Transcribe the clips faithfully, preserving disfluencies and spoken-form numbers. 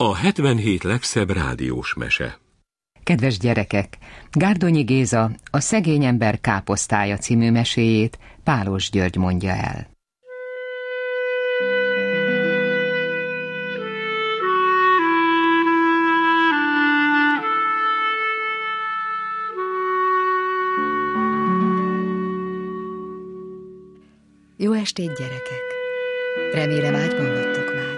A hetvenhét legszebb rádiós mese. Kedves gyerekek, Gárdonyi Géza a Szegény ember káposztája című meséjét Pálos György mondja el. Jó estét, gyerekek! Remélem ágyban vagytok már.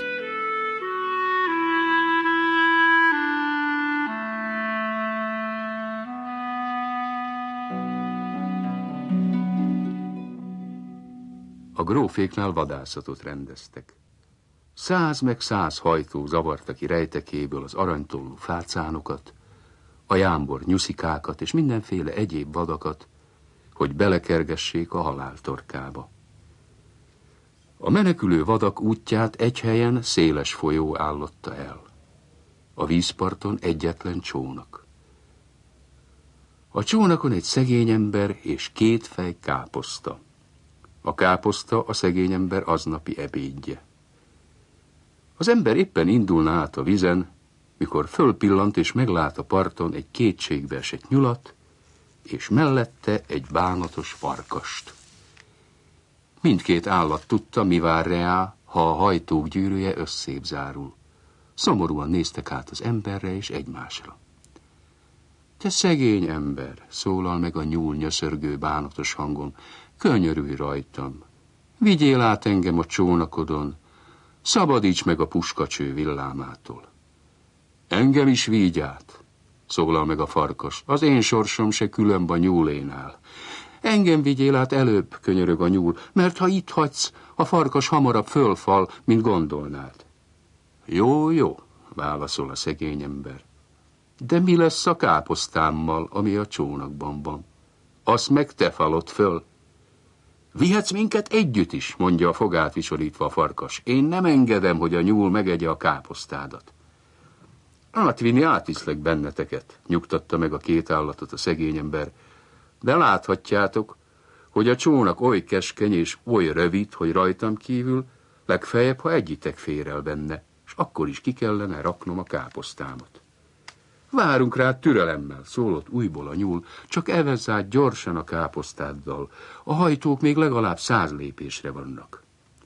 A gróféknál vadászatot rendeztek. Száz meg száz hajtó zavarta ki rejtekéből az aranytollú fácánokat, a jámbor nyuszikákat és mindenféle egyéb vadakat, hogy belekergessék a halál torkába. A menekülő vadak útját egy helyen széles folyó állotta el. A vízparton egyetlen csónak. A csónakon egy szegény ember és két fej káposzta. A káposzta a szegény ember aznapi ebédje. Az ember éppen indulna át a vizen, mikor fölpillant és meglát a parton egy kétségbeesett nyulat, és mellette egy bánatos farkast. Mindkét állat tudta, mi vár rá, ha a hajtók gyűrűje összébb zárul. Szomorúan néztek át az emberre és egymásra. Te szegény ember, szólal meg a nyúl nyöszörgő bánatos hangon, könyörülj rajtam, vigyél át engem a csónakodon, szabadíts meg a puskacső villámától. Engem is vigy át, szólal meg a farkas, az én sorsom se különb a nyúlénál. Engem vigyél át előbb, könyörög a nyúl, mert ha itt hagysz, a farkas hamarabb fölfal, mint gondolnád. Jó, jó, válaszol a szegény ember. De mi lesz a káposztámmal, ami a csónakban van? Azt meg te falod föl. Vihetsz minket együtt is, mondja a fogát visorítva a farkas. Én nem engedem, hogy a nyúl megegye a káposztádat. Átvinni átviszlek benneteket, nyugtatta meg a két állatot a szegény ember. De láthatjátok, hogy a csónak oly keskeny és oly rövid, hogy rajtam kívül legfeljebb, ha egyitek fér el benne, és akkor is ki kellene raknom a káposztámat. Várunk rá türelemmel, szólott újból a nyúl, csak evezz át gyorsan a káposztáddal, a hajtók még legalább száz lépésre vannak.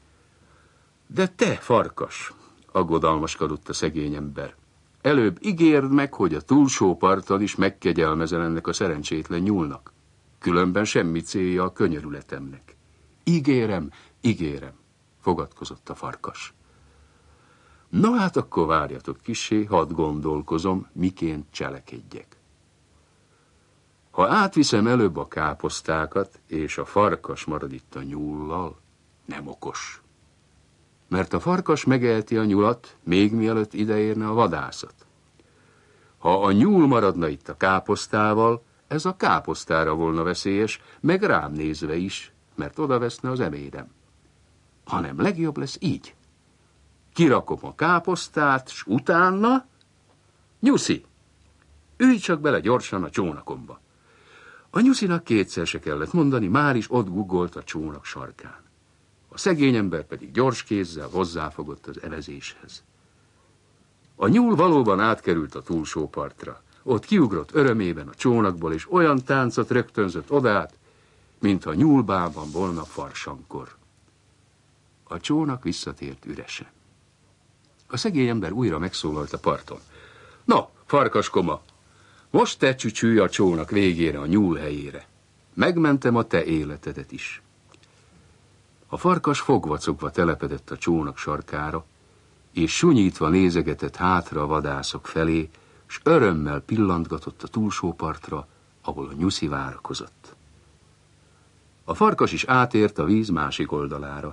De te, farkas, aggodalmaskodott a szegény ember, előbb ígérd meg, hogy a túlsó parton is megkegyelmezel ennek a szerencsétlen nyúlnak. Különben semmi célja a könyörületemnek. Ígérem, ígérem, fogadkozott a farkas. Na hát akkor várjatok kissé, hadd gondolkozom, miként cselekedjek. Ha átviszem előbb a káposztákat, és a farkas marad itt a nyúllal, nem okos. Mert a farkas megeheti a nyulat, még mielőtt ideérne a vadászat. Ha a nyúl maradna itt a káposztával, ez a káposztára volna veszélyes, meg rám nézve is, mert oda veszne az ebédem. Hanem legjobb lesz így. Kirakom a káposztát, s utána... Nyuszi, ülj csak bele gyorsan a csónakomba. A Nyuszinak kétszer se kellett mondani, már is ott guggolt a csónak sarkán. A szegény ember pedig gyors kézzel hozzáfogott az evezéshez. A nyúl valóban átkerült a túlsó partra. Ott kiugrott örömében a csónakból, és olyan táncot rögtönzött odát, mintha nyúlbában volna farsankor. A csónak visszatért üresen. A szegény ember újra megszólalt a parton. No, farkaskoma, most te csücsülj a csónak végére, a nyúl helyére. Megmentem a te életedet is. A farkas fogvacogva telepedett a csónak sarkára, és sunyítva nézegetett hátra a vadászok felé, s örömmel pillantgatott a túlsó partra, ahol a Nyuszi várakozott. A farkas is átért a víz másik oldalára.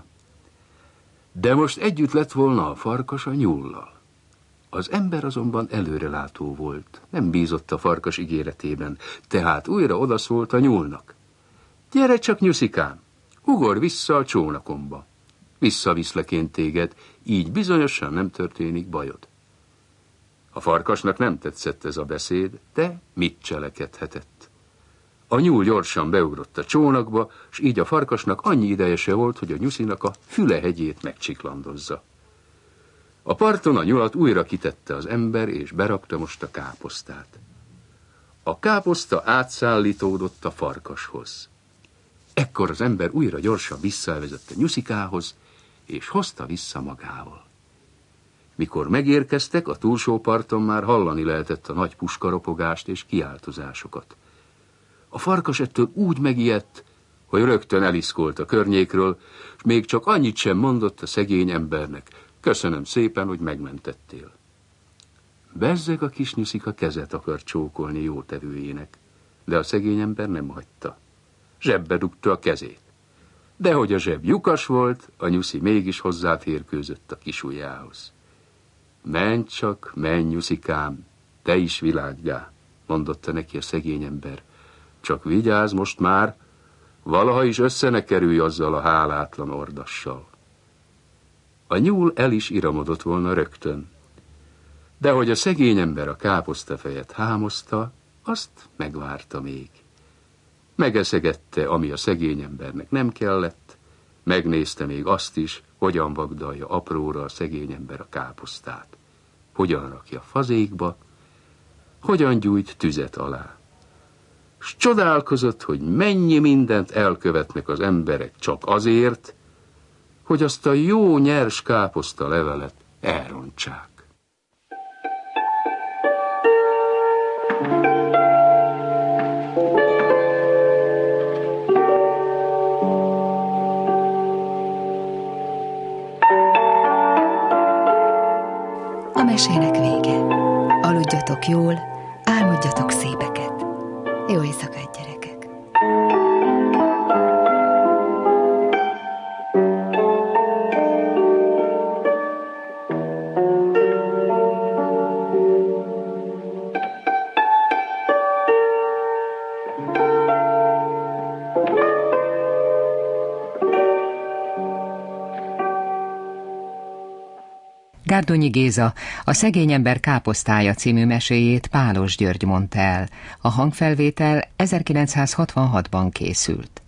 De most együtt lett volna a farkas a nyúllal. Az ember azonban előrelátó volt, nem bízott a farkas ígéretében, tehát újra odaszólt a nyúlnak. Gyere csak, Nyuszikám, ugorj vissza a csónakomba. Visszaviszlek én téged, így bizonyosan nem történik bajod. A farkasnak nem tetszett ez a beszéd, de mit cselekedhetett? A nyúl gyorsan beugrott a csónakba, s így a farkasnak annyi ideje se volt, hogy a Nyuszinak a fülehegyét megcsiklandozza. A parton a nyulat újra kitette az ember, és berakta most a káposztát. A káposzta átszállítódott a farkashoz. Ekkor az ember újra gyorsan visszavezette Nyuszikához, és hozta vissza magával. Mikor megérkeztek, a túlsó parton már hallani lehetett a nagy puskaropogást és kiáltozásokat. A farkas ettől úgy megijedt, hogy rögtön eliszkolt a környékről, és még csak annyit sem mondott a szegény embernek: köszönöm szépen, hogy megmentettél. Bezzeg a kis Nyuszika kezet akart csókolni jótevőjének, de a szegény ember nem hagyta. Zsebbe dugta a kezét. De hogy a zseb lyukas volt, a Nyuszi mégis hozzáférkőzött a kisujjához. Menj csak, menj, Nyuszikám, te is világgá, mondotta neki a szegény ember. Csak vigyázz most már, valaha is össze ne kerülj azzal a hálátlan ordassal. A nyúl el is iramodott volna rögtön, de hogy a szegény ember a káposztafejet hámozta, azt megvárta még. Megeszegette, ami a szegény embernek nem kellett, megnézte még azt is, hogyan vagdalja apróra a szegény ember a káposztát, hogyan rakja fazékba, hogyan gyújt tüzet alá. S csodálkozott, hogy mennyi mindent elkövetnek az emberek csak azért, hogy azt a jó nyers káposzta levelet elrontsák. A mesének vége. Aludjatok jól, álmodjatok szépeket. Jó éjszakát, gyerekek! Gárdonyi Géza a Szegény ember káposztája című meséjét Pálos György mondta el. A hangfelvétel ezerkilencszázhatvanhatban készült.